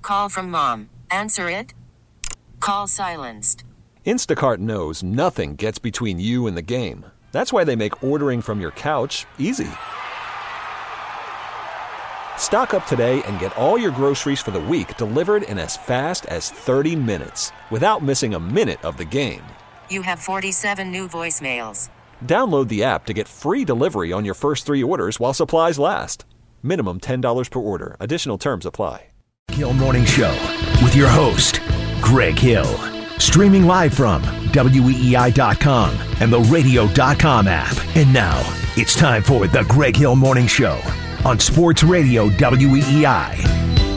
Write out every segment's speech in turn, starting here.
call from mom. Answer it. Call silenced. Instacart knows nothing gets between you and the game. That's why they make ordering from your couch easy. Stock up today and get all your groceries for the week delivered in as fast as 30 minutes without missing a minute of the game. You have 47 new voicemails. Download the app to get free delivery on your first 3 orders while supplies last. Minimum $10 per order. Additional terms apply. Hill Morning Show with your host, Greg Hill. Streaming live from WEEI.com and the Radio.com app. And now, it's time for the Greg Hill Morning Show on Sports Radio WEEI.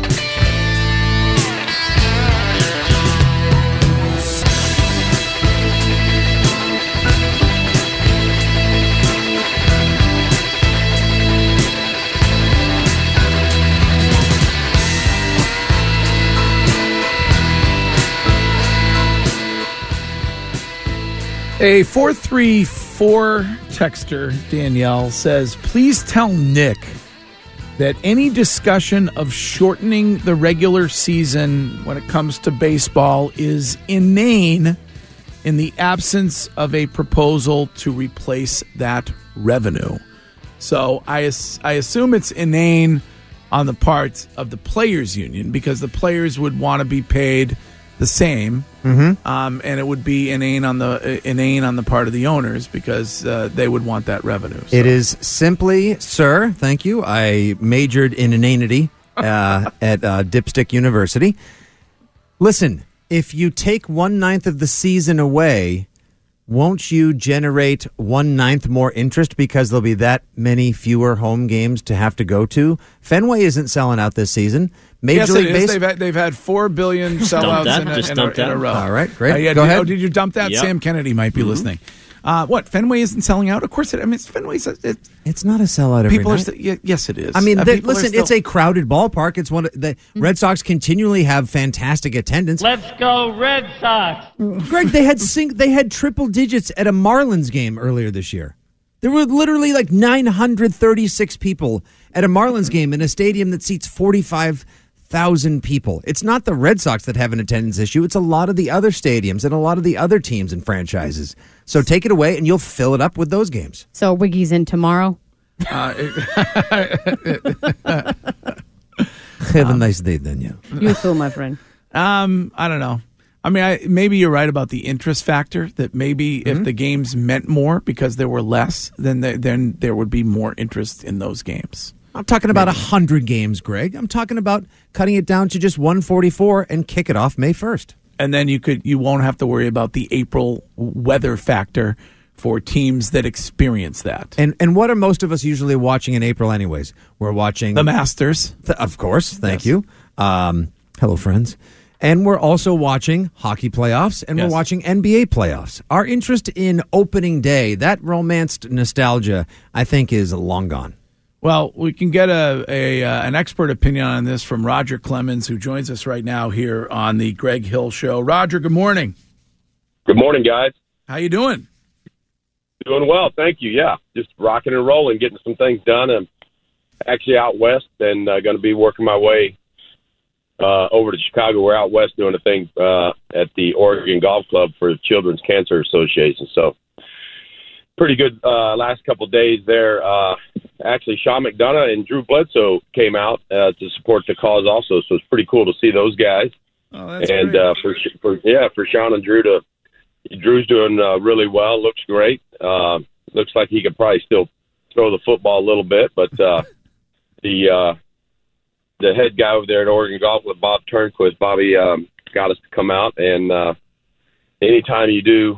A 434 texter, Danielle, says, please tell Nick that any discussion of shortening the regular season when it comes to baseball is inane in the absence of a proposal to replace that revenue. So I assume it's inane on the part of the players' union because the players would want to be paid the same, and it would be inane on the part of the owners because they would want that revenue. So. It is simply, sir, thank you. I majored in inanity at Dipstick University. Listen, if you take 1/9 of the season away, won't you generate 1/9 more interest because there'll be that many fewer home games to have to go to? Fenway isn't selling out this season. Major League Baseball. They've had 4 billion sellouts in a row. All right, great. Go ahead. ahead. Did you dump that? Yep. Sam Kennedy might be listening. What? Fenway isn't selling out? Of course Fenway's. It's not a sellout every night. Yes, it is. I mean, listen, it's a crowded ballpark. It's one of the Red Sox continually have fantastic attendance. Let's go Red Sox. Greg, they had triple digits at a Marlins game earlier this year. There were literally like 936 people at a Marlins game in a stadium that seats 45,000 people. It's not the Red Sox that have an attendance issue. It's a lot of the other stadiums and a lot of the other teams and franchises. So take it away and you'll fill it up with those games. So Wiggy's in tomorrow? Have a nice day, Danielle. You too, my friend. I don't know. I mean, maybe you're right about the interest factor, that maybe if the games meant more because there were less, then there would be more interest in those games. I'm talking about 100 games, Greg. I'm talking about cutting it down to just 144 and kick it off May 1st. And then you won't have to worry about the April weather factor for teams that experience that. And what are most of us usually watching in April anyways? We're watching the Masters. Of course. Thank you. Hello, friends. And we're also watching hockey playoffs, and we're watching NBA playoffs. Our interest in opening day, that romanced nostalgia, I think, is long gone. Well, we can get an expert opinion on this from Roger Clemens, who joins us right now here on the Greg Hill Show. Roger, good morning. Good morning, guys. How you doing? Doing well, thank you. Yeah, just rocking and rolling, getting some things done. I'm actually out west and going to be working my way over to Chicago. We're out west doing a thing at the Oregon Golf Club for the Children's Cancer Association. So pretty good last couple of days there. Actually, Sean McDonough and Drew Bledsoe came out to support the cause also. So it's pretty cool to see those guys. Oh, that's and great. For Sean and Drew Drew's doing really well. Looks great. Looks like he could probably still throw the football a little bit, but the head guy over there at Oregon Golf with Bob Turnquist, Bobby, got us to come out. And anytime you do,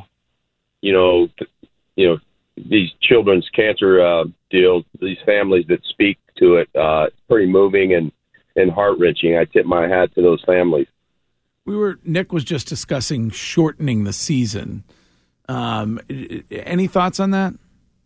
these children's cancer deals, these families that speak to it, it's pretty moving and heart-wrenching. I tip my hat to those families. Nick was just discussing shortening the season. Any thoughts on that?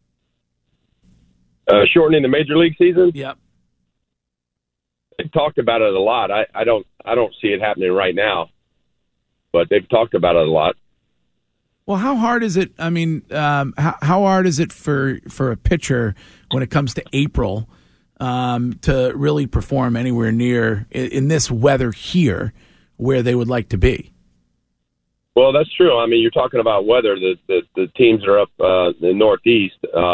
Shortening the major league season? Yep. They've talked about it a lot. I don't see it happening right now, but they've talked about it a lot. Well, how hard is it? I mean, how hard is it for a pitcher when it comes to April? to really perform anywhere near in this weather here where they would like to be. Well, that's true. I mean, you're talking about weather. The teams are up in the Northeast.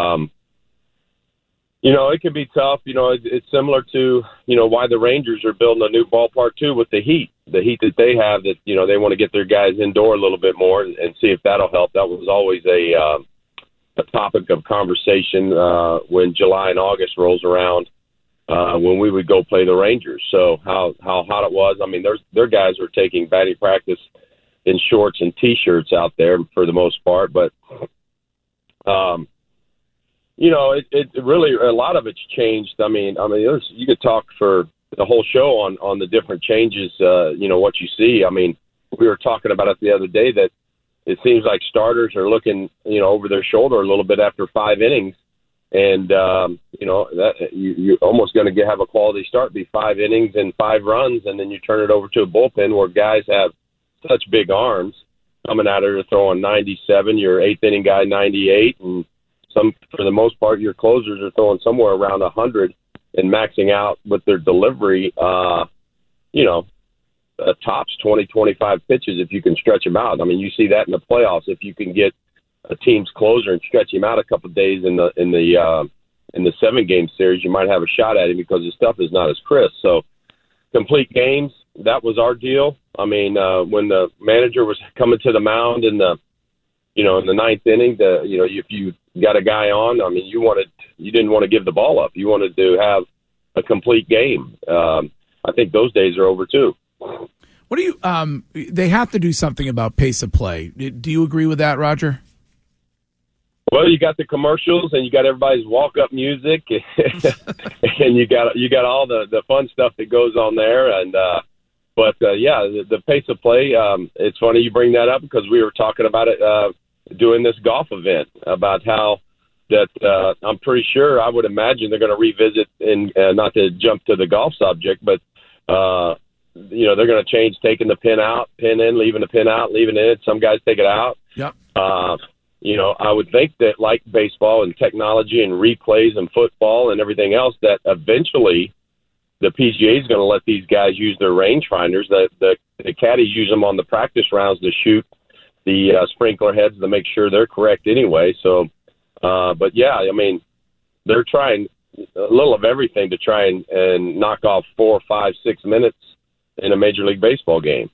It can be tough. It's similar to, why the Rangers are building a new ballpark, too, with the heat that they have that, they want to get their guys indoor a little bit more and see if that'll help. That was always a topic of conversation when July and August rolls around when we would go play the Rangers. So how hot it was. I mean, their guys were taking batting practice in shorts and T-shirts out there for the most part. But, it really, a lot of it's changed. I mean, you could talk for the whole show on the different changes, what you see. I mean, we were talking about it the other day that it seems like starters are looking, over their shoulder a little bit after 5 innings. And, that you're almost going to have a quality start, be 5 innings and 5 runs, and then you turn it over to a bullpen where guys have such big arms coming out of there throwing 97, your 8th inning guy 98, and for the most part, your closers are throwing somewhere around 100 and maxing out with their delivery, tops 20, 25 pitches if you can stretch them out. I mean, you see that in the playoffs. If you can get a team's closer and stretch him out a couple of days in the 7-game series, you might have a shot at him because his stuff is not as crisp. So complete games, that was our deal. I mean, when the manager was coming to the mound in the 9th inning, if you got a guy on, I mean, you didn't want to give the ball up. You wanted to have a complete game. I think those days are over too. What do you? They have to do something about pace of play. Do you agree with that, Roger? Well, you got the commercials and you got everybody's walk-up music, and you got all the fun stuff that goes on there. And the pace of play. It's funny you bring that up because we were talking about it doing this golf event about how that I'm pretty sure I would imagine they're going to revisit and not to jump to the golf subject, but they're going to change taking the pin out, pin in, leaving the pin out, leaving it in. Some guys take it out. Yep. I would think that like baseball and technology and replays and football and everything else, that eventually the PGA is going to let these guys use their rangefinders. The caddies use them on the practice rounds to shoot the sprinkler heads to make sure they're correct anyway. So, they're trying a little of everything to try and knock off 4, 5, 6 minutes in a Major League Baseball game.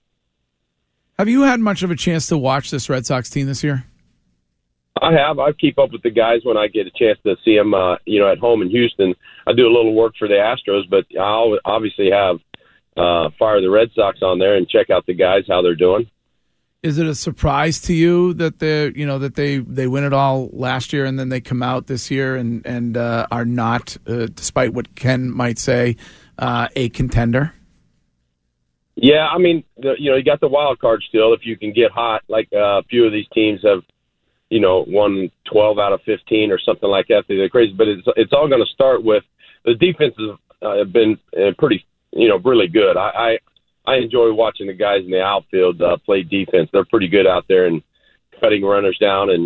Have you had much of a chance to watch this Red Sox team this year? I have. I keep up with the guys when I get a chance to see them, at home in Houston. I do a little work for the Astros, but I'll obviously have Fire the Red Sox on there and check out the guys, how they're doing. Is it a surprise to you that they win it all last year and then they come out this year and are not, despite what Ken might say, a contender? Yeah, I mean, you got the wild card still. If you can get hot, like a few of these teams have, won 12 out of 15 or something like that. They're crazy, but it's all going to start with the defenses have been pretty, really good. I enjoy watching the guys in the outfield play defense. They're pretty good out there and cutting runners down and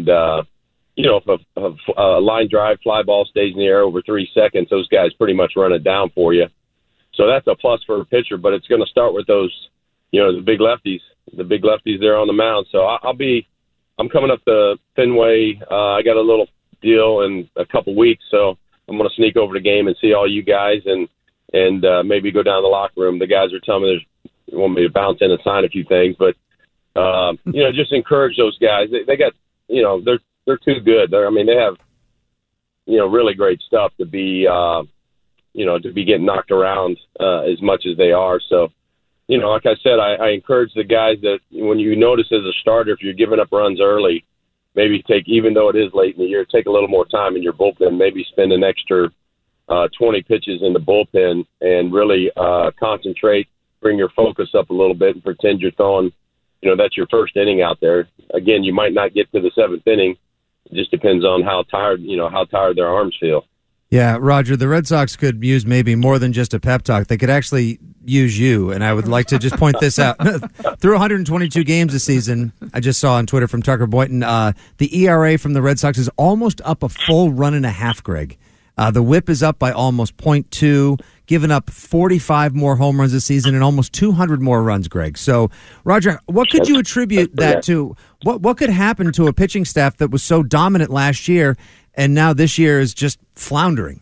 if a line drive fly ball stays in the air over 3 seconds, those guys pretty much run it down for you. So that's a plus for a pitcher, but it's going to start with those, the big lefties there on the mound. So I'm coming up to Fenway. I got a little deal in a couple weeks, so I'm going to sneak over the game and see all you guys and maybe go down to the locker room. The guys are telling me they want me to bounce in and sign a few things, but just encourage those guys. They got, they're too good. They have, really great stuff to be, to be getting knocked around as much as they are. So, like I said, I encourage the guys that when you notice as a starter, if you're giving up runs early, maybe even though it is late in the year, take a little more time in your bullpen, maybe spend an extra 20 pitches in the bullpen and really concentrate, bring your focus up a little bit and pretend you're throwing, that's your first inning out there. Again, you might not get to the 7th inning. It just depends on how tired their arms feel. Yeah, Roger, the Red Sox could use maybe more than just a pep talk. They could actually use you, and I would like to just point this out. Through 122 games this season, I just saw on Twitter from Tucker Boynton, the ERA from the Red Sox is almost up a full run and a half, Greg. The whip is up by almost .2, giving up 45 more home runs this season and almost 200 more runs, Greg. So, Roger, what could you attribute that to? What could happen to a pitching staff that was so dominant last year and now this year is just floundering?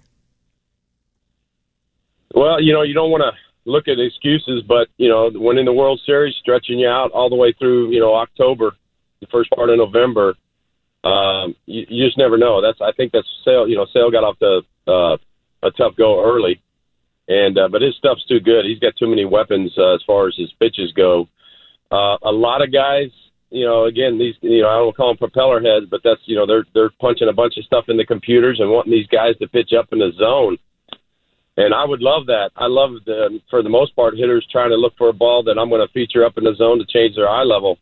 Well, you don't want to look at excuses, but, winning the World Series, stretching you out all the way through, October, the first part of November, you just never know. I think that's Sale. Sale got off to a tough go early, but his stuff's too good. He's got too many weapons as far as his pitches go. A lot of guys, again, these, I don't call them propeller heads, but that's, they're punching a bunch of stuff in the computers and wanting these guys to pitch up in the zone. And I would love that. I love, for the most part, hitters trying to look for a ball that I'm going to feature up in the zone to change their eye level.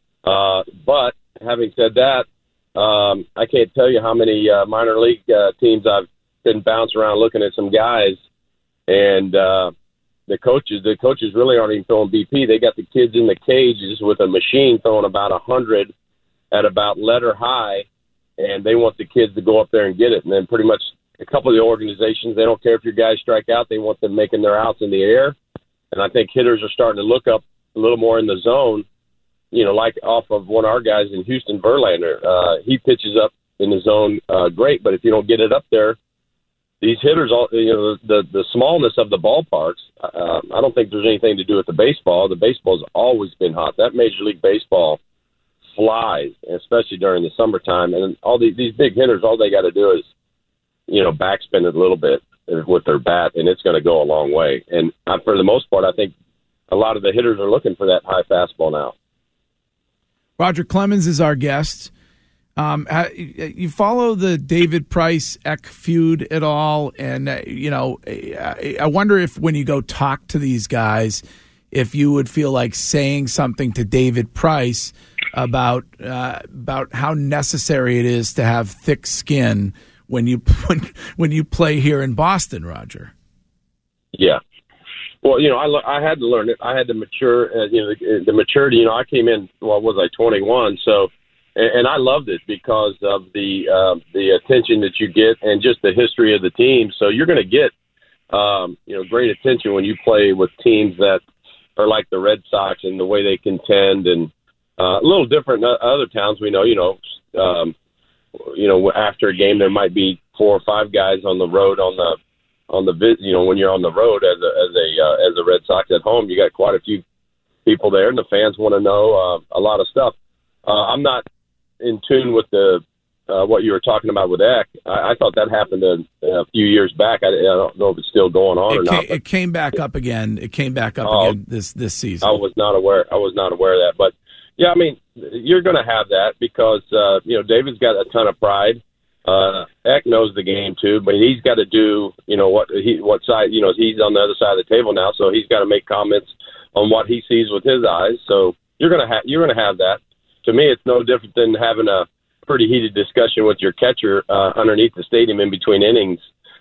But having said that, I can't tell you how many minor league teams I've been bounced around looking at some guys, and the coaches really aren't even throwing BP. They got the kids in the cages with a machine throwing about 100 at about letter high, and they want the kids to go up there and get it. And then pretty much a couple of the organizations, they don't care if your guys strike out. They want them making their outs in the air. And I think hitters are starting to look up a little more in the zone, like off of one of our guys in Houston, Verlander. He pitches up in the zone great, but if you don't get it up there, these hitters, the smallness of the ballparks, I don't think there's anything to do with the baseball. The baseball's always been hot. That Major League Baseball flies, especially during the summertime. And all these big hitters, all they got to do is, backspin it a little bit with their bat, and it's going to go a long way. And for the most part, I think a lot of the hitters are looking for that high fastball now. Roger Clemens is our guest. You follow the David Price-Eck feud at all? And, I wonder if when you go talk to these guys, if you would feel like saying something to David Price about how necessary it is to have thick skin when you play here in Boston, Roger. Yeah. Well, I had to learn it. I had to mature. The maturity. I came in. What was I? 21. So, and I loved it because of the attention that you get and just the history of the team. So you're going to get great attention when you play with teams that are like the Red Sox and the way they contend, and a little different than other towns. We know. After a game, there might be 4 or 5 guys on the road when you're on the road as a Red Sox at home, you got quite a few people there, and the fans want to know a lot of stuff. I'm not in tune with what you were talking about with Eck. I thought that happened a few years back. I don't know if it's still going on or not. It came back up again. Again this season. I was not aware of that, but. Yeah, I mean, you're going to have that because, David's got a ton of pride. Eck knows the game too, but he's got to do, what side, he's on the other side of the table now, so he's got to make comments on what he sees with his eyes. So you're going to have that. To me, it's no different than having a pretty heated discussion with your catcher underneath the stadium in between innings,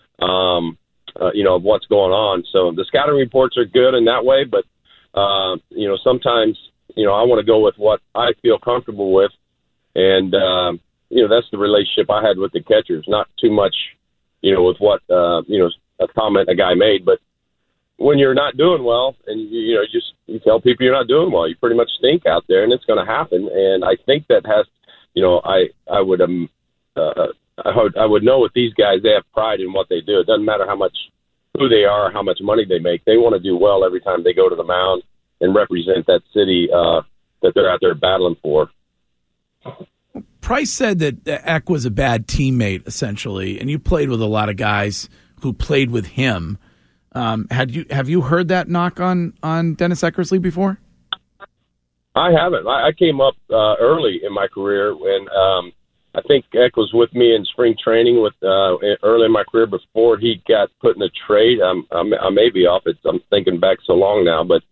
of what's going on. So the scouting reports are good in that way, but, sometimes, I want to go with what I feel comfortable with. And, that's the relationship I had with the catchers, not too much, with what, a comment a guy made. But when you're not doing well and, you tell people you're not doing well, you pretty much stink out there, and it's going to happen. And I think that has, I would know with these guys, they have pride in what they do. It doesn't matter who they are, how much money they make. They want to do well every time they go to the mound and represent that city that they're out there battling for. Price said that Eck was a bad teammate, essentially, and you played with a lot of guys who played with him. Have you heard that knock on Dennis Eckersley before? I haven't. I came up early in my career when I think Eck was with me in spring training early in my career before he got put in a trade. I may be off it. I'm thinking back so long now, but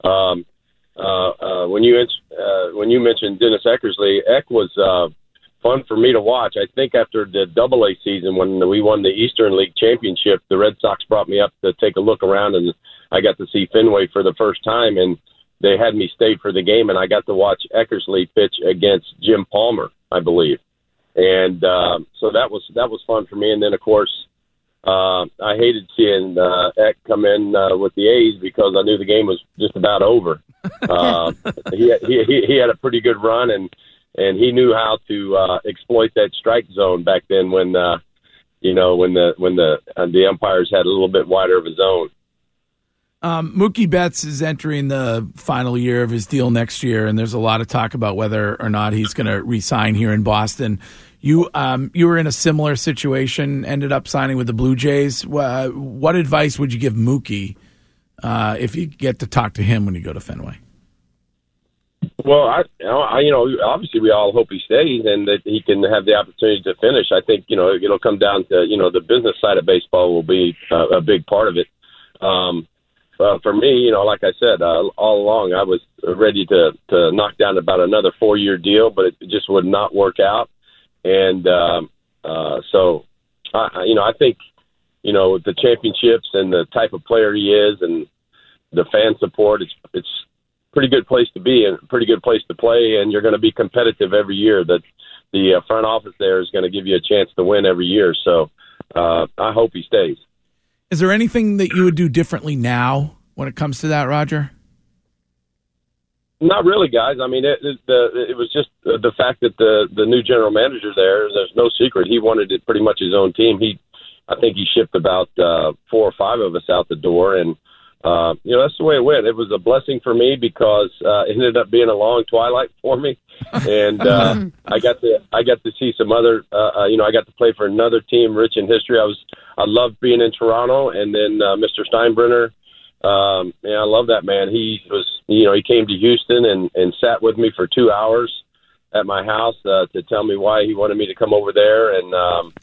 when you mentioned Dennis Eckersley, Eck was fun for me to watch. I think after the AA season when we won the Eastern League Championship, the Red Sox brought me up to take a look around, and I got to see Fenway for the first time, and they had me stay for the game, and I got to watch Eckersley pitch against Jim Palmer, I believe. And so that was fun for me. And then, of course, I hated seeing Eck come in with the A's because I knew the game was just about over. He had a pretty good run, and he knew how to exploit that strike zone back then when the umpires had a little bit wider of a zone. Mookie Betts is entering the final year of his deal next year, and there's a lot of talk about whether or not he's going to re-sign here in Boston. You were in a similar situation, ended up signing with the Blue Jays. What advice would you give Mookie if you get to talk to him when you go to Fenway? Well, I obviously we all hope he stays and that he can have the opportunity to finish. I think, it'll come down to, the business side of baseball will be a big part of it. For me, like I said, all along I was ready to knock down about another 4-year deal, but it just would not work out. And so, I think, with the championships and the type of player he is and the fan support, it's a pretty good place to be and a pretty good place to play, and you're going to be competitive every year. That the front office there is going to give you a chance to win every year. So I hope he stays. Is there anything that you would do differently now when it comes to that, Roger? Not really, guys. I mean, it was just the fact that the new general manager there's no secret. He wanted it pretty much his own team. I think he shipped about 4 or 5 of us out the door, and that's the way it went. It was a blessing for me because it ended up being a long twilight for me, and I got to see some other. I got to play for another team rich in history. I loved being in Toronto, and then Mr. Steinbrenner. I love that man. He was, he came to Houston and sat with me for 2 hours at my house to tell me why he wanted me to come over there. And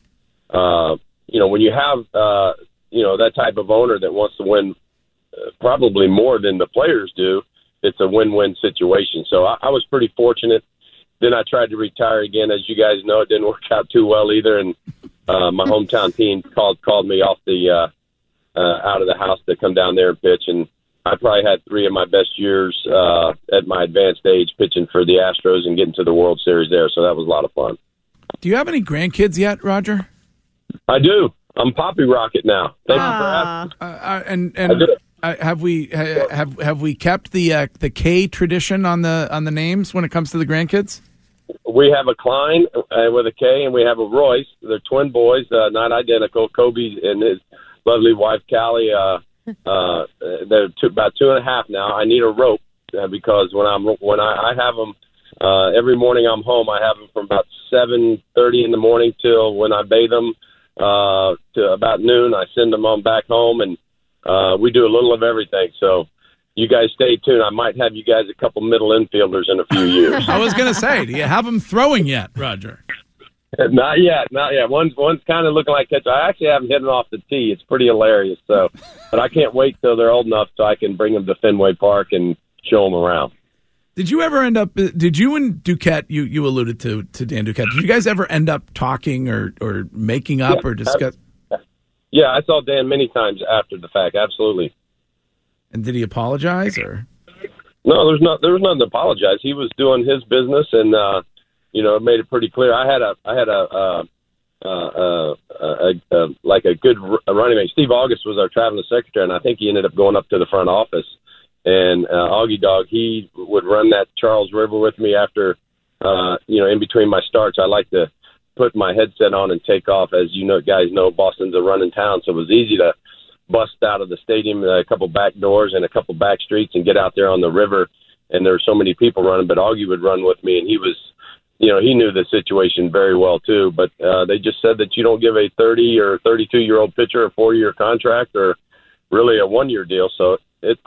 when you have that type of owner that wants to win probably more than the players do, it's a win-win situation. So I was pretty fortunate. Then I tried to retire again. As you guys know, it didn't work out too well either. And my hometown team called me off the out of the house to come down there and pitch. And I probably had 3 of my best years at my advanced age pitching for the Astros and getting to the World Series there. So that was a lot of fun. Do you have any grandkids yet, Roger? I do. I'm Poppy Rocket now. Thank you for asking. Have we kept the K tradition on the names when it comes to the grandkids? We have a Klein with a K, and we have a Royce. They're twin boys, not identical. Kobe and his lovely wife Callie. They're about 2.5 now. I need a rope because when I have them every morning, I'm home. I have them from about 7:30 in the morning till when I bathe them to about noon. I send them on back home, and we do a little of everything. So you guys stay tuned. I might have you guys a couple middle infielders in a few years. I was going to say, do you have them throwing yet, Roger? Not yet. One's kind of looking like catcher. I actually haven't hit it off the tee. It's pretty hilarious. So, but I can't wait till they're old enough so I can bring them to Fenway Park and show them around. Did you ever end up? Did you and Duquette? You alluded to Dan Duquette. Did you guys ever end up talking or making up or discuss? Yeah, I saw Dan many times after the fact. Absolutely. And did he apologize or? No, there was nothing to apologize. He was doing his business and. It made it pretty clear. I had a good running mate. Steve August was our traveling secretary, and I think he ended up going up to the front office. And Augie Dog, he would run that Charles River with me after, in between my starts. I like to put my headset on and take off. As guys know, Boston's a running town, so it was easy to bust out of the stadium a couple back doors and a couple back streets and get out there on the river. And there were so many people running, but Augie would run with me, and he was. He knew the situation very well, too. But they just said that you don't give a 30 or 32-year-old pitcher a 4-year contract or really a 1-year deal. So it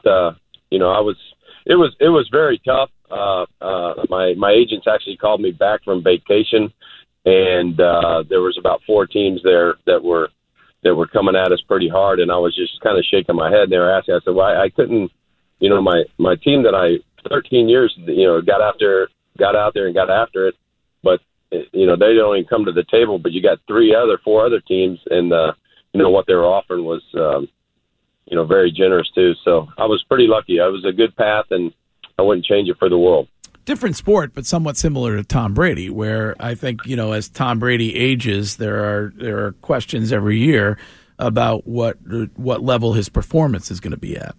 was very tough. My agents actually called me back from vacation, and there was about 4 teams there that were coming at us pretty hard. And I was just kind of shaking my head. And they were asking, I said, well, I couldn't, my team that 13 years, got out there and got after it. But, they don't even come to the table, but you got 4 other teams, and, what they were offering was, very generous too. So I was pretty lucky. I was a good path, and I wouldn't change it for the world. Different sport, but somewhat similar to Tom Brady, where I think, as Tom Brady ages, there are questions every year about what level his performance is going to be at?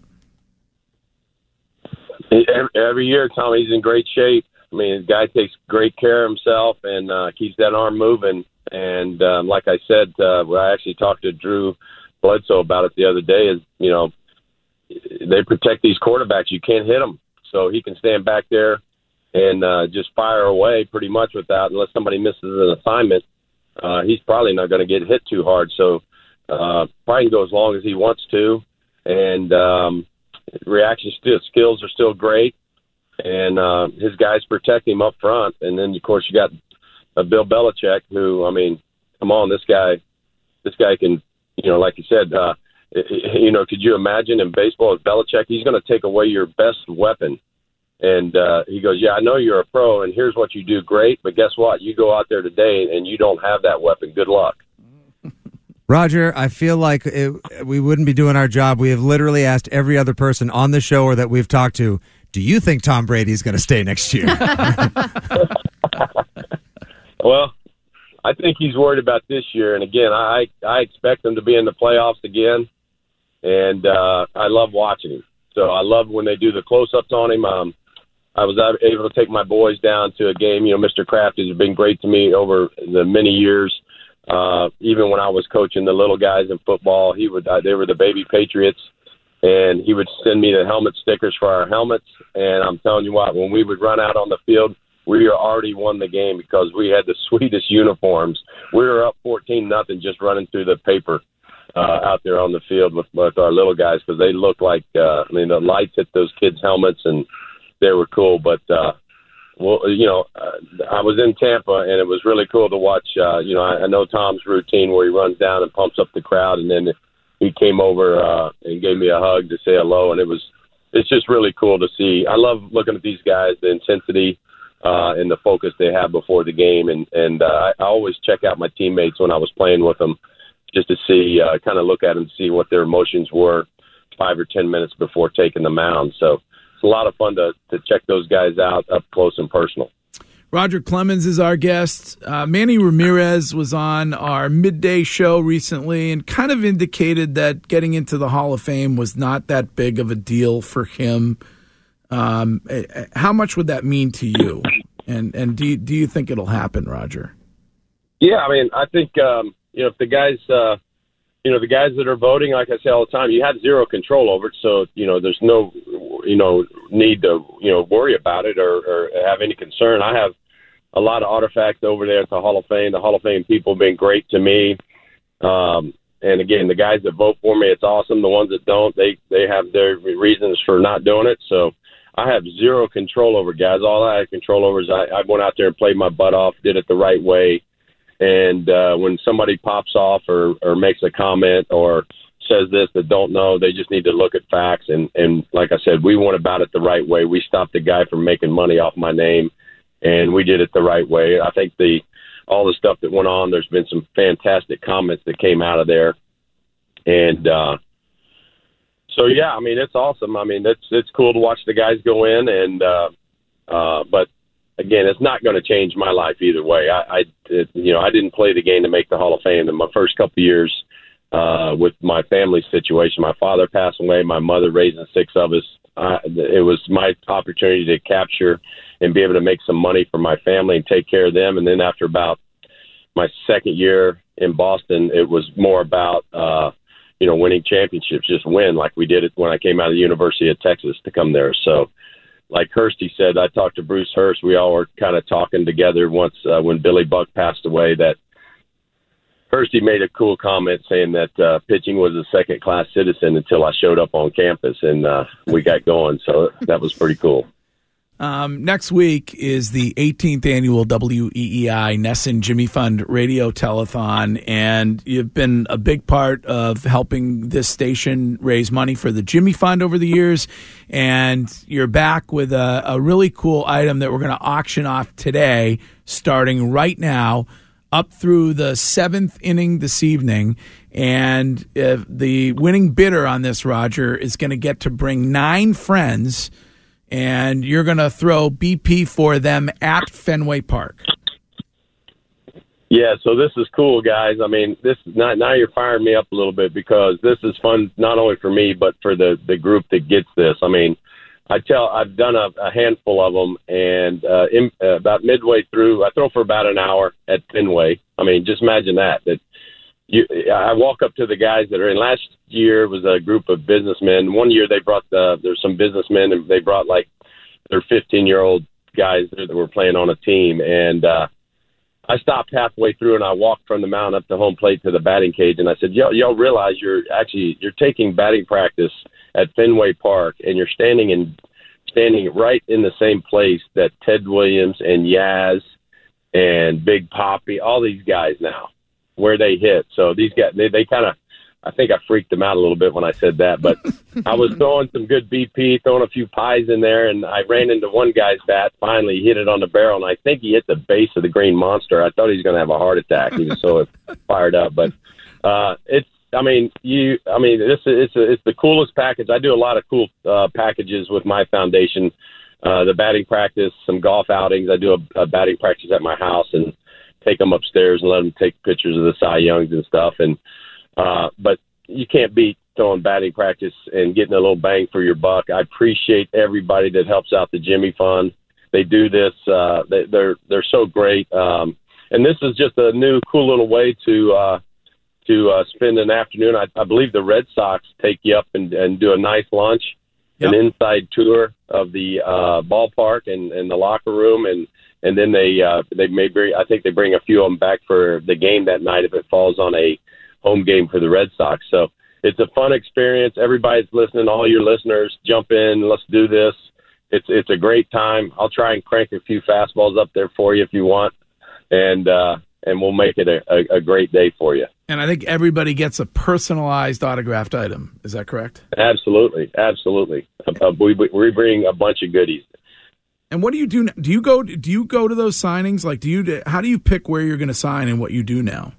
Every year, Tom, he's in great shape. I mean, the guy takes great care of himself and keeps that arm moving. And like I said, I actually talked to Drew Bledsoe about it the other day, is, you know, they protect these quarterbacks. You can't hit them. So he can stand back there and just fire away pretty much without, unless somebody misses an assignment, he's probably not going to get hit too hard. So probably can go as long as he wants to. And reaction skills are still great. And his guys protect him up front. And then, of course, you got Bill Belichick, who, I mean, come on, this guy can, you know, like you said, you know, could you imagine in baseball with Belichick, he's going to take away your best weapon. And he goes, yeah, I know you're a pro, and here's what you do great, but guess what? You go out there today, and you don't have that weapon. Good luck. Roger, I feel like we wouldn't be doing our job. We have literally asked every other person on the show or that we've talked to, do you think Tom Brady's going to stay next year? Well, I think he's worried about this year. And, again, I expect him to be in the playoffs again, and I love watching him. So I love when they do the close-ups on him. I was able to take my boys down to a game. You know, Mr. Kraft has been great to me over the many years. Even when I was coaching the little guys in football, they were the baby Patriots, and he would send me the helmet stickers for our helmets. And I'm telling you what, when we would run out on the field, we already won the game because we had the sweetest uniforms. We were up 14-0 just running through the paper out there on the field with our little guys, because they looked like, I mean, the lights hit those kids' helmets, and they were cool. But, well, you know, I was in Tampa, and it was really cool to watch. You know, I know Tom's routine where he runs down and pumps up the crowd, and then he came over and gave me a hug to say hello, and it's just really cool to see. I love looking at these guys, the intensity and the focus they have before the game, and I always check out my teammates when I was playing with them, just to see, kind of look at them, see what their emotions were 5 or 10 minutes before taking the mound. So it's a lot of fun to check those guys out up close and personal. Roger Clemens is our guest. Manny Ramirez was on our midday show recently and kind of indicated that getting into the Hall of Fame was not that big of a deal for him. How much would that mean to you? And do you think it'll happen, Roger? Yeah, I mean, I think, you know, if the guys, you know, the guys that are voting, like I say all the time, you have zero control over it. So, you know, there's no, you know, need to, you know, worry about it or have any concern. I have a lot of artifacts over there at the Hall of Fame. The Hall of Fame people have been great to me. And again, the guys that vote for me, it's awesome. The ones that don't, they have their reasons for not doing it. So I have zero control over guys. All I have control over is I went out there and played my butt off, did it the right way. And when somebody pops off or makes a comment or says this that don't know, they just need to look at facts. And like I said, we went about it the right way. We stopped the guy from making money off my name, and we did it the right way. I think all the stuff that went on, there's been some fantastic comments that came out of there. And so, yeah, I mean, it's awesome. I mean, it's cool to watch the guys go in, and but again, it's not going to change my life either way. I didn't play the game to make the Hall of Fame. In my first couple of years with my family situation, my father passed away, my mother raising 6 of us. It was my opportunity to capture and be able to make some money for my family and take care of them. And then after about my second year in Boston, it was more about, winning championships, just win like we did it when I came out of the University of Texas to come there. So, like Hursty said, I talked to Bruce Hurst. We all were kind of talking together once when Billy Buck passed away, that Hursty made a cool comment saying that pitching was a second-class citizen until I showed up on campus, and we got going. So that was pretty cool. Next week is the 18th annual WEEI Nesson Jimmy Fund Radio Telethon, and you've been a big part of helping this station raise money for the Jimmy Fund over the years, and you're back with a really cool item that we're going to auction off today, starting right now, up through the 7th inning this evening. And the winning bidder on this, Roger, is going to get to bring 9 friends, and you're going to throw BP for them at Fenway Park. Yeah, so this is cool, guys. I mean, now you're firing me up a little bit because this is fun not only for me but for the group that gets this. I mean, I've done a handful of them, and about midway through, I throw for about an hour at Fenway. I mean, just imagine that. I walk up to the guys that are in. Last year was a group of businessmen. One year they brought there's some businessmen, and they brought like their 15-year-old guys that were playing on a team, and I stopped halfway through and I walked from the mound up to home plate to the batting cage, and I said, y'all realize you're taking batting practice at Fenway Park, and you're standing right in the same place that Ted Williams and Yaz and Big Poppy, all these guys now, where they hit. So these guys, they kind of, I think I freaked them out a little bit when I said that, but I was throwing some good BP, throwing a few pies in there, and I ran into one guy's bat. Finally, he hit it on the barrel, and I think he hit the base of the green monster. I thought he was going to have a heart attack. He was so fired up. But it's the coolest package. I do a lot of cool packages with my foundation. The batting practice, some golf outings. I do a batting practice at my house and take them upstairs and let them take pictures of the Cy Youngs and stuff. And but you can't beat throwing batting practice and getting a little bang for your buck. I appreciate everybody that helps out the Jimmy Fund. They do this. They're so great. And this is just a new, cool little way to spend an afternoon. I believe the Red Sox take you up and do a nice lunch, an inside tour of the ballpark and the locker room, and then they may bring, I think they bring a few of them back for the game that night if it falls on a home game for the Red Sox. So it's a fun experience. Everybody's listening. All your listeners, jump in. Let's do this. It's a great time. I'll try and crank a few fastballs up there for you if you want, and we'll make it a great day for you. And I think everybody gets a personalized autographed item. Is that correct? Absolutely. We bring a bunch of goodies. And what do you do? Do you go to those signings? Like, how do you pick where you're going to sign and what you do now?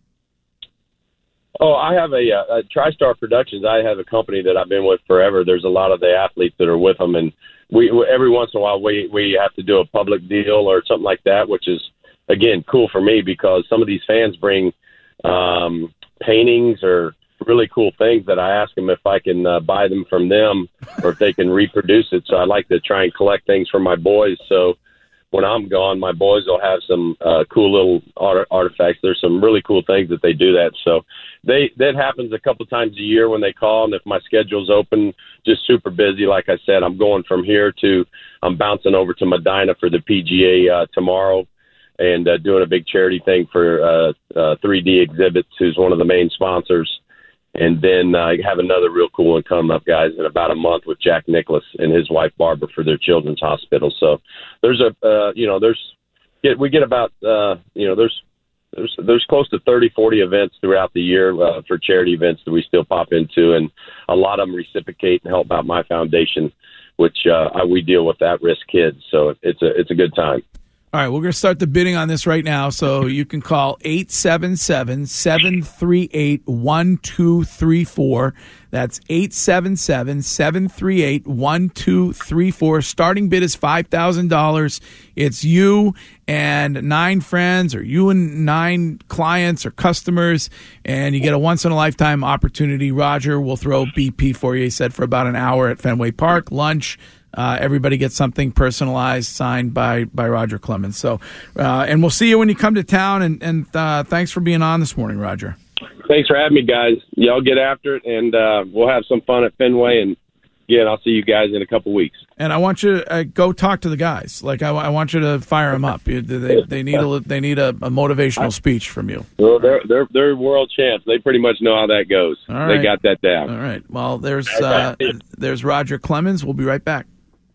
Oh, I have a TriStar Productions. I have a company that I've been with forever. There's a lot of the athletes that are with them, and we every once in a while we have to do a public deal or something like that, which is, again, cool for me because some of these fans bring paintings or really cool things that I ask them if I can buy them from them or if they can reproduce it. So I like to try and collect things for my boys. So when I'm gone, my boys will have some cool little artifacts. There's some really cool things that they do that. So that happens a couple times a year when they call, and if my schedule's open, just super busy. Like I said, I'm going from here I'm bouncing over to Medina for the PGA tomorrow and doing a big charity thing for 3D Exhibits, who's one of the main sponsors. And then I have another real cool one coming up, guys, in about a month with Jack Nicklaus and his wife Barbara for their children's hospital. So there's we get about there's close to 30-40 events throughout the year for charity events that we still pop into, and a lot of them reciprocate and help out my foundation, which we deal with at-risk kids. So it's a good time. All right, we're going to start the bidding on this right now, so you can call 877-738-1234. That's 877-738-1234. Starting bid is $5,000. It's you and 9 friends, or you and 9 clients or customers, and you get a once-in-a-lifetime opportunity. Roger will throw BP for you, he said, for about an hour at Fenway Park, lunch. Everybody gets something personalized, signed by Roger Clemens. So, and we'll see you when you come to town. And thanks for being on this morning, Roger. Thanks for having me, guys. Y'all get after it, and we'll have some fun at Fenway. And again, I'll see you guys in a couple weeks. And I want you to go talk to the guys. Like I want you to fire them up. They need a motivational speech from you. Well, they're world champs. They pretty much know how that goes. All right. They got that down. All right. Well, there's Roger Clemens. We'll be right back.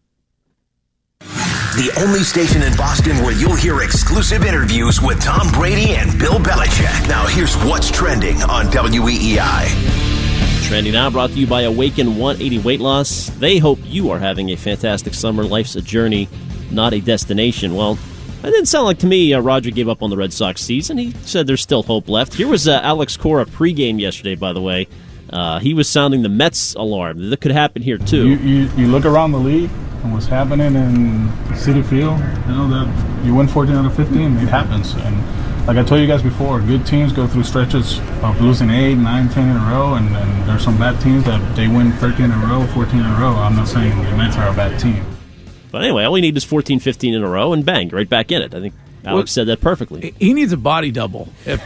The only station in Boston where you'll hear exclusive interviews with Tom Brady and Bill Belichick. Now here's what's trending on WEEI. Trending now brought to you by Awaken 180 Weight Loss. They hope you are having a fantastic summer. Life's a journey, not a destination. Well, that didn't sound like to me Roger gave up on the Red Sox season. He said there's still hope left. Here was Alex Cora pregame yesterday, by the way. He was sounding the Mets alarm. That could happen here, too. You look around the league and what's happening in Citi Field, that you win 14 out of 15, it happens. And like I told you guys before, good teams go through stretches of losing 8, 9, 10 in a row, and there's some bad teams that they win 13 in a row, 14 in a row. I'm not saying the Mets are a bad team. But anyway, all we need is 14, 15 in a row, and bang, right back in it. I think Alex said that perfectly. He needs a body double. If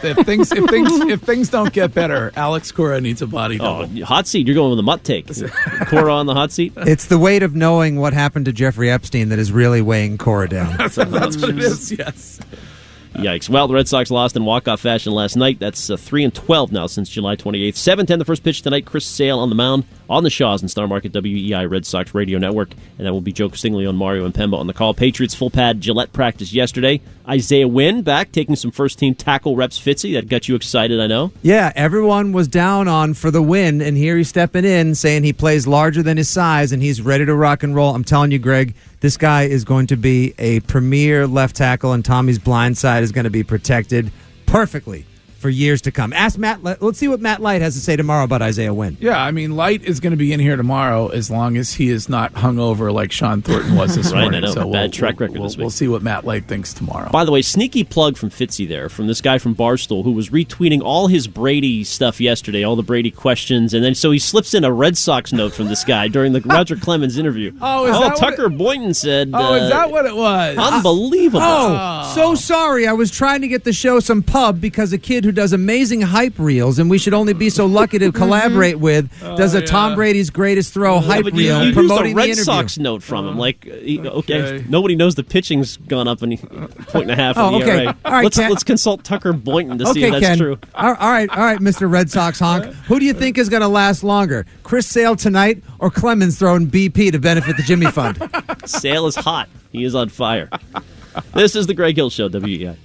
things don't get better, Alex Cora needs a body double. Oh, hot seat. You're going with the mutt take. Cora on the hot seat? It's the weight of knowing what happened to Jeffrey Epstein that is really weighing Cora down. That's what it is, yes. Yikes. Well, the Red Sox lost in walk-off fashion last night. That's 3-12 now since July 28th. 7:10 the first pitch tonight. Chris Sale on the mound on the Shaws and Star Market WEI Red Sox Radio Network. And that will be Joe Castiglione on Mario and Pemba on the call. Patriots full pad Gillette practice yesterday. Isaiah Wynn back taking some first-team tackle reps. Fitzy, that got you excited, I know. Yeah, everyone was down on for the win, and here he's stepping in saying he plays larger than his size and he's ready to rock and roll. I'm telling you, Greg, this guy is going to be a premier left tackle, and Tommy's blind side is going to be protected perfectly for years to come. Ask Matt. Let's see what Matt Light has to say tomorrow about Isaiah Wynn. Yeah, I mean, Light is going to be in here tomorrow as long as he is not hungover like Sean Thornton was this Right, morning. I know. So Bad track record this week. We'll see what Matt Light thinks tomorrow. By the way, sneaky plug from Fitzy there, from this guy from Barstool who was retweeting all his Brady stuff yesterday, all the Brady questions, and then so he slips in a Red Sox note from this guy during the Roger Clemens interview. Is that Tucker Boynton said... is that what it was? Unbelievable. So sorry. I was trying to get the show some pub because a kid who does amazing hype reels, and we should only be so lucky to collaborate with, does a Tom Brady's greatest throw hype reel you promoting used a Red the interview. Sox note from him. Okay, nobody knows the pitching's gone up a point and a half. Oh, in the okay. ERA. All right, let's consult Tucker Boynton to see if that's Ken. true. All right, Mr. Red Sox honk. Who do you think is going to last longer, Chris Sale tonight or Clemens throwing BP to benefit the Jimmy Fund? Sale is hot. He is on fire. This is the Greg Hill Show, WEI.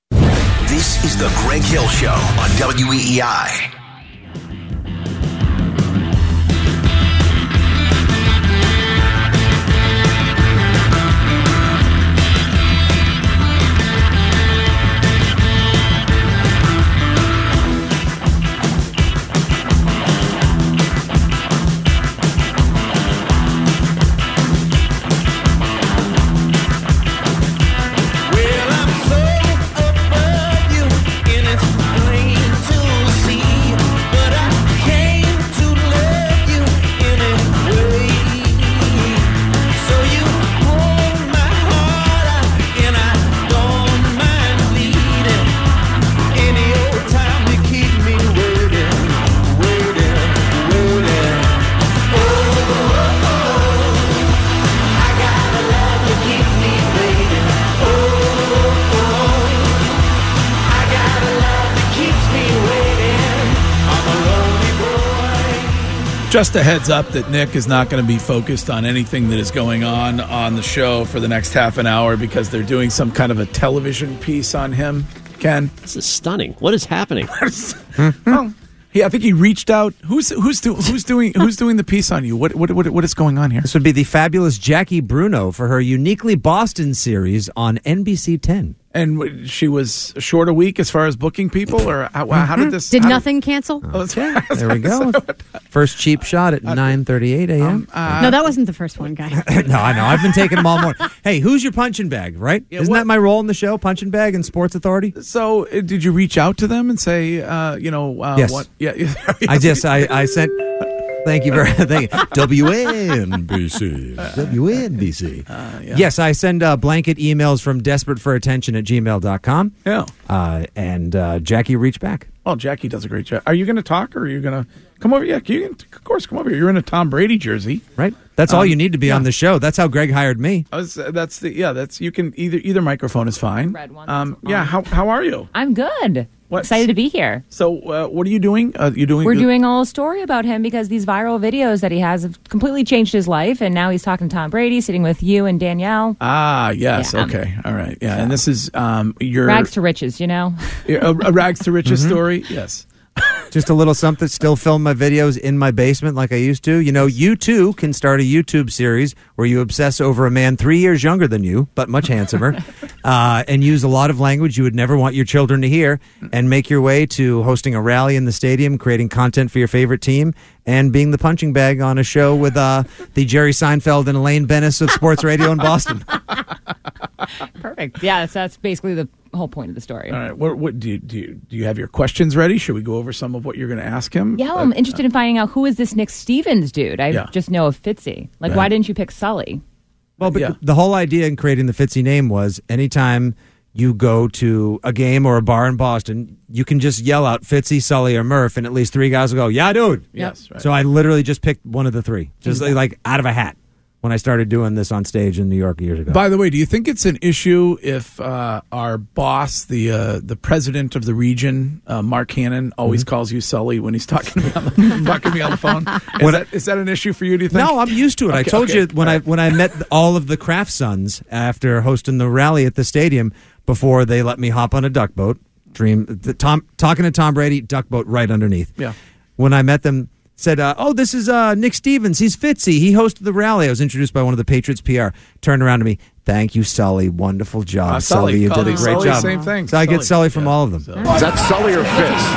This is the Greg Hill Show on WEEI. Just a heads up that Nick is not going to be focused on anything that is going on the show for the next half an hour because they're doing some kind of a television piece on him. Ken, this is stunning. What is happening? I think he reached out. Who's doing the piece on you? What is going on here? This would be the fabulous Jackie Bruno for her Uniquely Boston series on NBC 10. And she was short a week as far as booking people, or how did this? Did nothing cancel? Oh, there we go. First cheap shot at 9:38 a.m. No, that wasn't the first one, guy. No, I know. I've been taking them all morning. Hey, who's your punching bag, right? Yeah, Isn't that my role in the show, punching bag and Sports Authority? So, did you reach out to them and say, yes. what? Yeah, I sent. Thank you thank you. WNBC. WNBC. Yeah. Yes, I send blanket emails from desperateforattention@gmail.com. Yeah. And Jackie reached back. Oh, Jackie does a great job. Are you going to talk, or are you going to come over? Yeah, you can, of course, come over here. You're in a Tom Brady jersey, right? That's all you need to be on the show. That's how Greg hired me. You can either microphone is fine. Red one. How are you? I'm good. Excited to be here. So, what are you doing? We're doing a whole story about him because these viral videos that he has have completely changed his life, and now he's talking to Tom Brady, sitting with you and Danielle. Ah, yes. Yeah. Okay. All right. Yeah. So, and this is your rags to riches. A rags to riches story. Yes. Just a little something. Still film my videos in my basement like I used to. You too can start a YouTube series where you obsess over a man 3 years younger than you, but much handsomer, and use a lot of language you would never want your children to hear, and make your way to hosting a rally in the stadium, creating content for your favorite team, and being the punching bag on a show with the Jerry Seinfeld and Elaine Bennis of sports radio in Boston. Perfect. Yeah, that's basically the whole point of the story. All right. What do you have your questions ready? Should we go over some of what you're going to ask him? Yeah, I'm interested in finding out who is this Nick Stevens dude. I just know of Fitzy. Like, why didn't you pick Sully? Well, but the whole idea in creating the Fitzy name was anytime you go to a game or a bar in Boston, you can just yell out Fitzy, Sully, or Murph, and at least 3 guys will go, yeah, dude. Yes, right. So I literally just picked one of the 3, just like out of a hat when I started doing this on stage in New York years ago. By the way, do you think it's an issue if our boss, the president of the region, Mark Hannon, always calls you Sully when he's talking to me on the phone? Is that an issue for you, do you think? No, I'm used to it. I told you when I met all of the Kraft sons after hosting the rally at the stadium before they let me hop on a duck boat. Talking to Tom Brady, duck boat right underneath. Yeah. When I met them, said, this is Nick Stevens. He's Fitzy. He hosted the rally. I was introduced by one of the Patriots PR. Turned around to me. Thank you, Sully. Wonderful job. Sully, you did a great job. Same thing. So I get Sully from all of them. Is that Sully or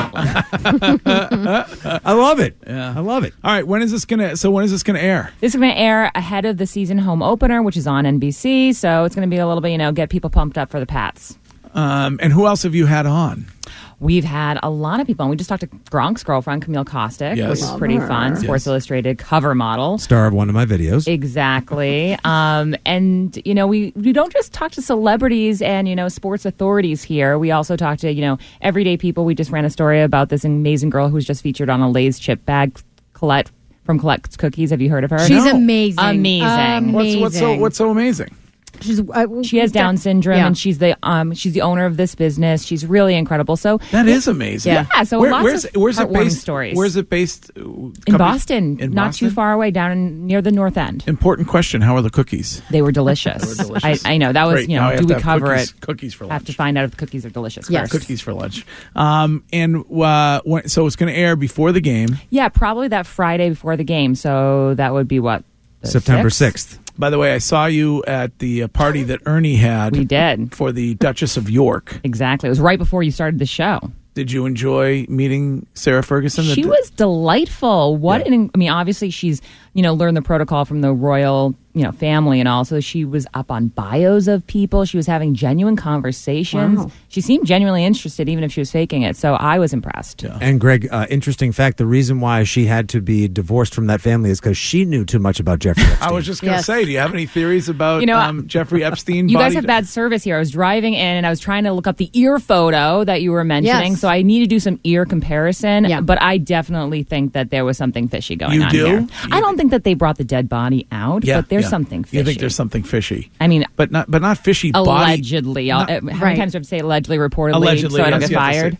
Fitz? I love it. Yeah. I love it. All right. When is this gonna air? This is going to air ahead of the season home opener, which is on NBC. So it's going to be a little bit, get people pumped up for the Pats. And who else have you had on? We've had a lot of people. We just talked to Gronk's girlfriend, Camille Kostick, which is pretty fun. Sports Illustrated cover model. Star of one of my videos. Exactly. And, we don't just talk to celebrities and, sports authorities here. We also talk to, everyday people. We just ran a story about this amazing girl who's just featured on a Lay's chip bag, Colette from Colette's Cookies. Have you heard of her? She's amazing. Amazing. Amazing. What's so amazing? She has Down syndrome, and she's the owner of this business. She's really incredible. So that is amazing. Yeah. So lots of heartwarming stories. Where's it based? In Boston, not too far away, down near the North End. Important question: how are the cookies? They were delicious. I know that was Great. do we cover it? Cookies for lunch. Have to find out if the cookies are delicious. Yes. First. Cookies for lunch. So it's going to air before the game. Yeah, probably that Friday before the game. So that would be what? September 6th. By the way, I saw you at the party that Ernie had. We did. For the Duchess of York. Exactly. It was right before you started the show. Did you enjoy meeting Sarah Ferguson? She was delightful. Obviously she's, learned the protocol from the royal, family and all. So she was up on bios of people. She was having genuine conversations. Wow. She seemed genuinely interested, even if she was faking it. So I was impressed. Yeah. And Greg, interesting fact, the reason why she had to be divorced from that family is because she knew too much about Jeffrey Epstein. I was just going to say, do you have any theories about Jeffrey Epstein? You guys have bad service here. I was driving in and I was trying to look up the ear photo that you were mentioning. Yes. So I need to do some ear comparison. Yeah. But I definitely think that there was something fishy going on here. I don't think that they brought the dead body out, but there's something fishy. You think there's something fishy? I mean, but not fishy. Allegedly. How many times do I have to say allegedly, reportedly, so I don't get fired?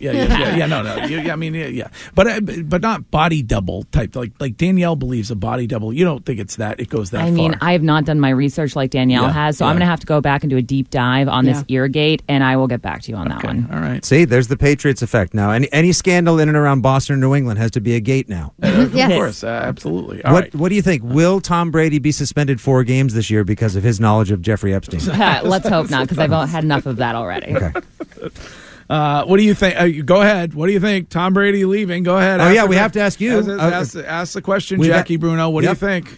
Yeah. But not body double type. Like Danielle believes a body double. You don't think it's that? It goes that far. I mean, I have not done my research like Danielle has, so I'm going to have to go back and do a deep dive on this Eargate, and I will get back to you on that one. All right. See, there's the Patriots effect now. Any scandal in and around Boston or New England has to be a gate now. Of course, absolutely. All right. What do you think? Will Tom Brady be suspended 4 games this year because of his knowledge of Jeffrey Epstein? Let's hope not, because I've had enough of that already. Okay. What do you think? Go ahead. What do you think? Tom Brady leaving. Go ahead. We have to ask you. Ask the question, Jackie Bruno. What do you think?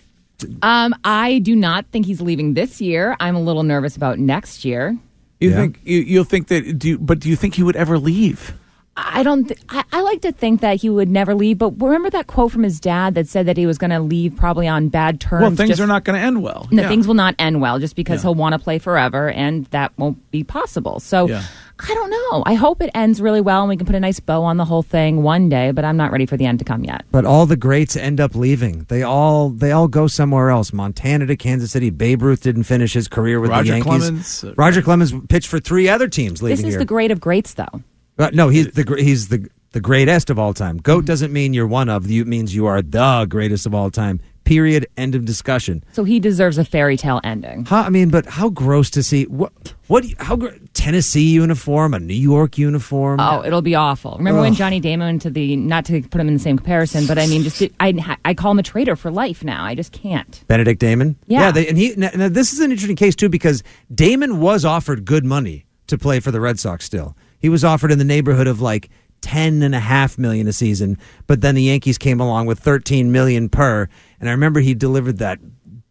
I do not think he's leaving this year. I'm a little nervous about next year. You'll think that? Do you think he would ever leave? I don't. I like to think that he would never leave. But remember that quote from his dad that said that he was going to leave probably on bad terms. Well, things are not going to end well. No, things will not end well just because he'll want to play forever, and that won't be possible. So I don't know. I hope it ends really well, and we can put a nice bow on the whole thing one day. But I'm not ready for the end to come yet. But all the greats end up leaving. They all go somewhere else. Montana to Kansas City. Babe Ruth didn't finish his career with the Yankees. Roger Clemens pitched for 3 other teams leaving here. This is the great of greats, though. No, he's the greatest of all time. GOAT doesn't mean you're one of. It means you are the greatest of all time. Period. End of discussion. So he deserves a fairy tale ending. But how gross to see Tennessee uniform, a New York uniform. Oh, it'll be awful. Remember when Johnny Damon went to not to put him in the same comparison, but I mean, I call him a traitor for life now. I just can't. Benedict Damon. Yeah. Now this is an interesting case too, because Damon was offered good money to play for the Red Sox still. He was offered in the neighborhood of like $10.5 million a season, but then the Yankees came along with $13 million per. And I remember he delivered that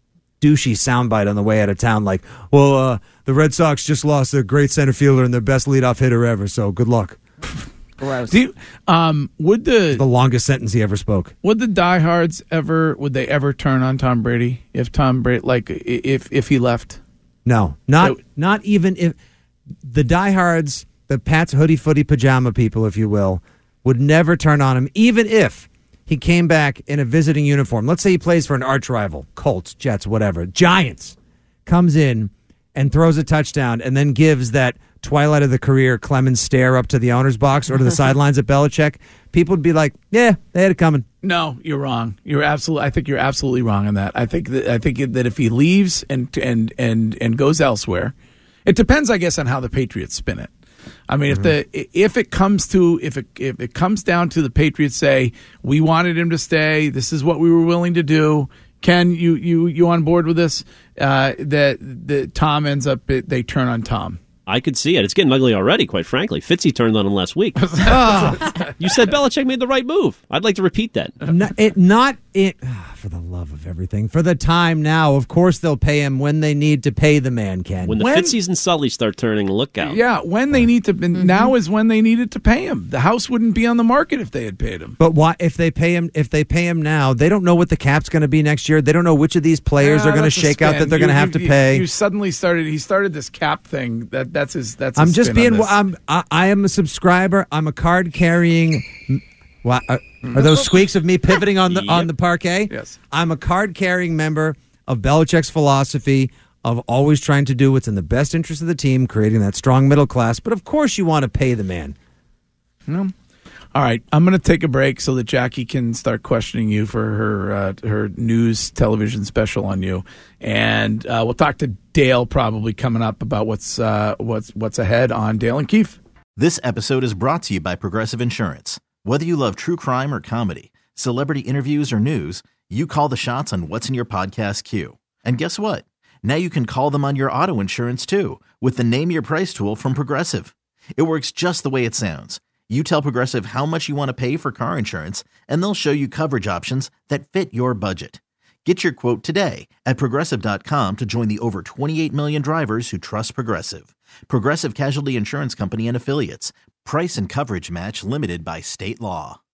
douchey soundbite on the way out of town, like, well, the Red Sox just lost their great center fielder and their best leadoff hitter ever, so good luck. Gross. Would the longest sentence he ever spoke. Would the diehards would they ever turn on Tom Brady if Tom Brady, like, if he left? No, not even if the diehards, the Pat's hoodie footy pajama people, if you will, would never turn on him, even if he came back in a visiting uniform. Let's say he plays for an arch rival, Colts, Jets, whatever, Giants, comes in and throws a touchdown and then gives that twilight of the career Clemens stare up to the owner's box or to the sidelines at Belichick. People would be like, yeah, they had it coming. No, you're wrong. I think you're absolutely wrong on that. I think that if he leaves and goes elsewhere, it depends, I guess, on how the Patriots spin it. I mean, if it comes down to the Patriots say, we wanted him to stay, this is what we were willing to do. Ken, you on board with this? That Tom ends up, they turn on Tom. I could see it. It's getting ugly already, quite frankly. Fitzy turned on him last week. You said Belichick made the right move. I'd like to repeat that. For the love of everything. For the time now, of course they'll pay him when they need to pay the man, Ken. When the Fitzys and Sullys start turning, look out. Yeah, when they need to. Now is when they needed to pay him. The house wouldn't be on the market if they had paid him. But why? If they pay him now, they don't know what the cap's going to be next year. They don't know which of these players are going to shake out that they're going to have to pay. You suddenly started. He started this cap thing. That's his. I'm just being. I am a subscriber. I'm a card carrying. What are those squeaks of me pivoting on the parquet? Yes. I'm a card-carrying member of Belichick's philosophy of always trying to do what's in the best interest of the team, creating that strong middle class. But of course you want to pay the man. No. All right, I'm going to take a break so that Jackie can start questioning you for her news television special on you, and we'll talk to Dale probably coming up about what's ahead on Dale and Keefe. This episode is brought to you by Progressive Insurance. Whether you love true crime or comedy, celebrity interviews or news, you call the shots on what's in your podcast queue. And guess what? Now you can call them on your auto insurance too with the Name Your Price tool from Progressive. It works just the way it sounds. You tell Progressive how much you want to pay for car insurance, and they'll show you coverage options that fit your budget. Get your quote today at Progressive.com to join the over 28 million drivers who trust Progressive. Progressive Casualty Insurance Company and Affiliates. Price and coverage match limited by state law.